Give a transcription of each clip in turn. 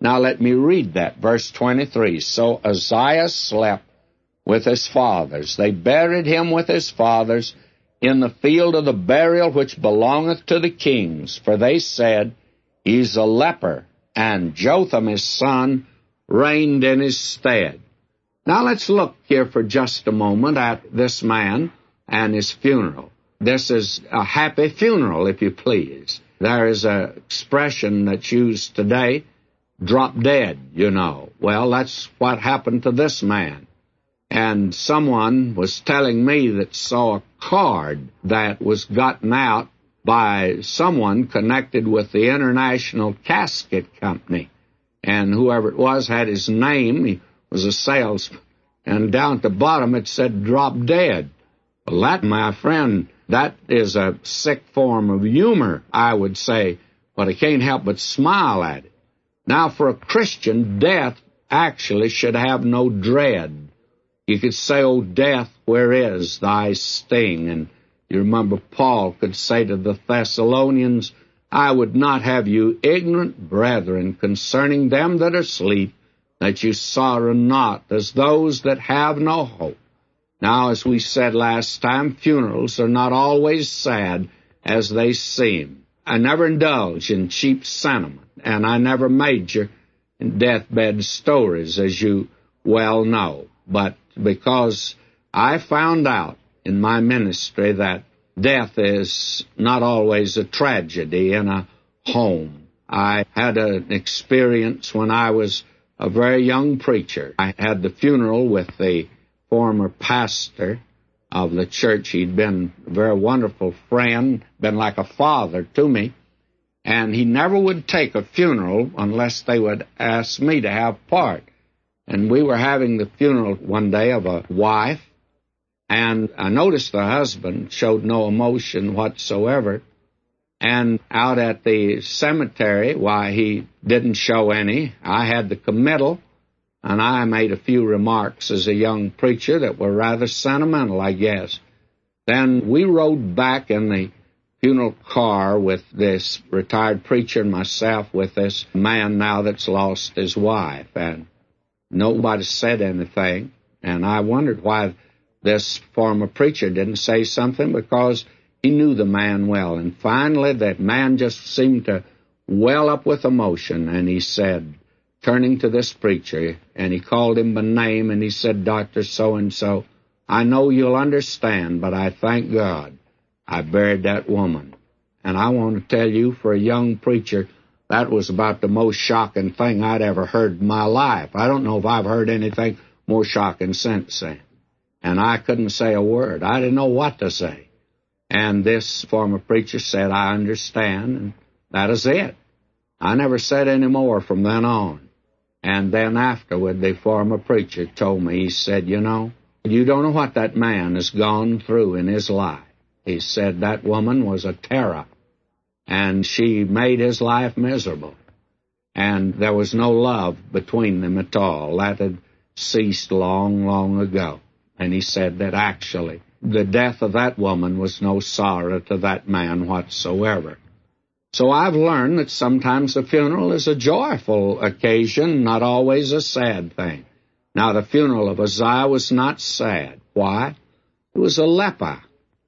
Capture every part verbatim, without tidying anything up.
Now let me read that, verse twenty-three. So Uzziah slept with his fathers. They buried him with his fathers in the field of the burial which belongeth to the kings. For they said, He's a leper, and Jotham his son reigned in his stead. Now let's look here for just a moment at this man and his funeral. This is a happy funeral, if you please. There is an expression that's used today, drop dead, you know. Well, that's what happened to this man. And someone was telling me that saw a card that was gotten out by someone connected with the International Casket Company. And whoever it was had his name. He was a salesman. And down at the bottom it said, drop dead. Well, that, my friend, that is a sick form of humor, I would say, but I can't help but smile at it. Now, for a Christian, death actually should have no dread. You could say, O death, where is thy sting? And you remember Paul could say to the Thessalonians, I would not have you ignorant, brethren, concerning them that are asleep, that you sorrow not, as those that have no hope. Now, as we said last time, funerals are not always sad as they seem. I never indulge in cheap sentiment, and I never major in deathbed stories, as you well know. But because I found out in my ministry that death is not always a tragedy in a home. I had an experience when I was a very young preacher. I had the funeral with the former pastor of the church. He'd been a very wonderful friend, been like a father to me, and he never would take a funeral unless they would ask me to have part. And we were having the funeral one day of a wife, and I noticed the husband showed no emotion whatsoever. And out at the cemetery, why, he didn't show any. I had the committal, and I made a few remarks as a young preacher that were rather sentimental, I guess. Then we rode back in the funeral car with this retired preacher and myself with this man now that's lost his wife. And nobody said anything, and I wondered why this former preacher didn't say something, because he knew the man well. And finally, that man just seemed to well up with emotion, and he said, turning to this preacher, and he called him by name, and he said, Doctor So-and-so, I know you'll understand, but I thank God I buried that woman. And I want to tell you, for a young preacher, that was about the most shocking thing I'd ever heard in my life. I don't know if I've heard anything more shocking since then. And I couldn't say a word. I didn't know what to say. And this former preacher said, I understand, and that is it. I never said any more from then on. And then afterward, the former preacher told me, he said, you know, you don't know what that man has gone through in his life. He said that woman was a terror, and she made his life miserable. And there was no love between them at all. That had ceased long, long ago. And he said that actually the death of that woman was no sorrow to that man whatsoever. So I've learned that sometimes a funeral is a joyful occasion, not always a sad thing. Now, the funeral of Uzziah was not sad. Why? He was a leper,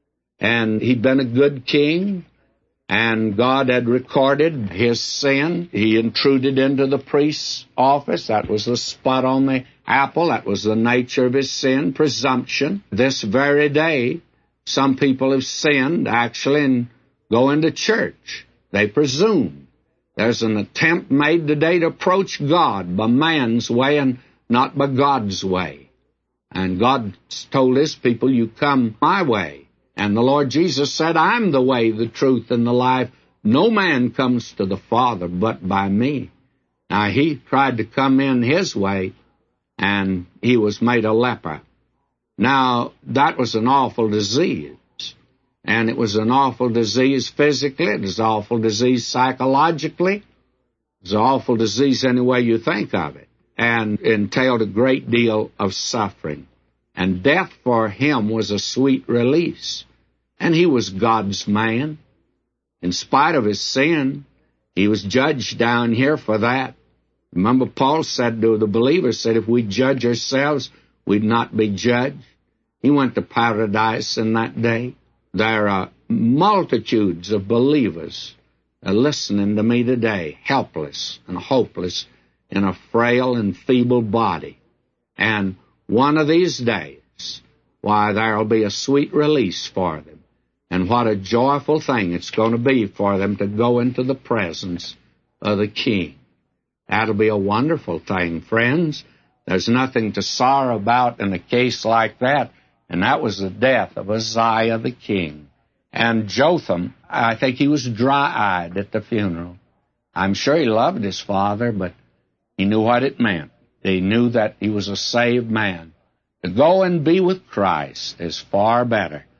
and he'd been a good king, and God had recorded his sin. He intruded into the priest's office. That was the spot on the apple. That was the nature of his sin, presumption. This very day, some people have sinned, actually, and go into church. They presume. There's an attempt made today to approach God by man's way and not by God's way. And God told his people, you come my way. And the Lord Jesus said, I'm the way, the truth, and the life. No man comes to the Father but by me. Now, he tried to come in his way, and he was made a leper. Now, that was an awful disease. And it was an awful disease physically. It was an awful disease psychologically. It was an awful disease any way you think of it. And entailed a great deal of suffering. And death for him was a sweet release. And he was God's man. In spite of his sin, he was judged down here for that. Remember, Paul said to the believers, said, if we judge ourselves, we'd not be judged. He went to paradise in that day. There are multitudes of believers listening to me today, helpless and hopeless in a frail and feeble body. And one of these days, why, there'll be a sweet release for them. And what a joyful thing it's going to be for them to go into the presence of the King. That'll be a wonderful thing, friends. There's nothing to sorrow about in a case like that, and that was the death of Uzziah the king. And Jotham, I think he was dry-eyed at the funeral. I'm sure he loved his father, but he knew what it meant. He knew that he was a saved man. To go and be with Christ is far better